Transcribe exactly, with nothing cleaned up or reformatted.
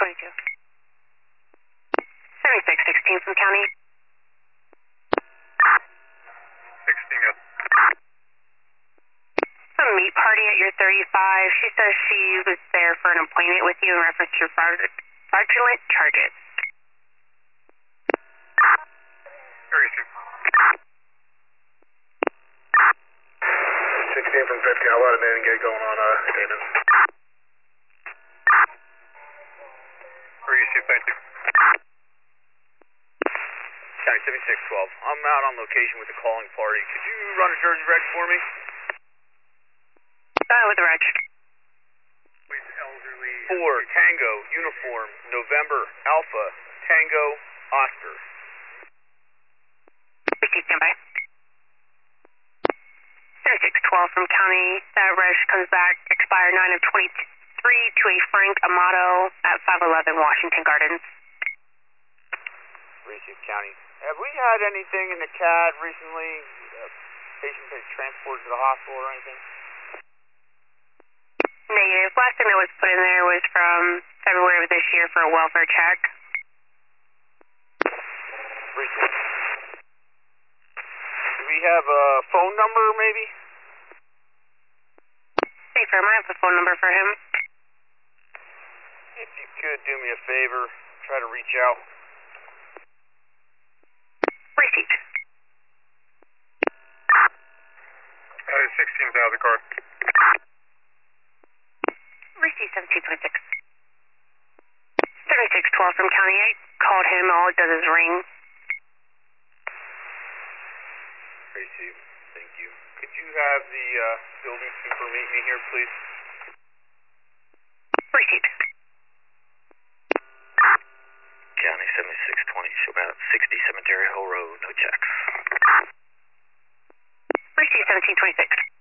twenty-two. seventy-six sixteen from county. sixteen, yes. A meet party at your thirty-five. She says she was there for an appointment with you in reference to fraud- fraudulent charges. thirty-two. sixteen from fifty. I'll let a man get going on, uh, David. thirty-two, thank you. County seventy-six twelve. I'm out on location with the calling party. Could you run a Jersey reg for me? Uh, with the reg. Elderly. Four Tango Uniform November Alpha Tango Oscar. Receive standby. seventy-six twelve from county. That reg comes back expired nine of twenty-three to a Frank Amato at five eleven Washington Gardens. Receive County. Have we had anything in the C A D recently? Uh, patient been transported to the hospital or anything? Negative. Last thing that was put in there was from February of this year for a welfare check. Receive. Do we have a phone number maybe? Hey, firm, I have the phone number for him. If you could do me a favor, try to reach out. Received. Uh, sixteen thousand card. Received seventeen twenty-six. seventy-six twelve from county. I called him. All it does is ring. Receive. Thank you. Could you have the uh, building super meet me here, please? Received. County seventy-six twenty, show about sixty Cemetery Hill Road, no checks. Received seventeen twenty-six.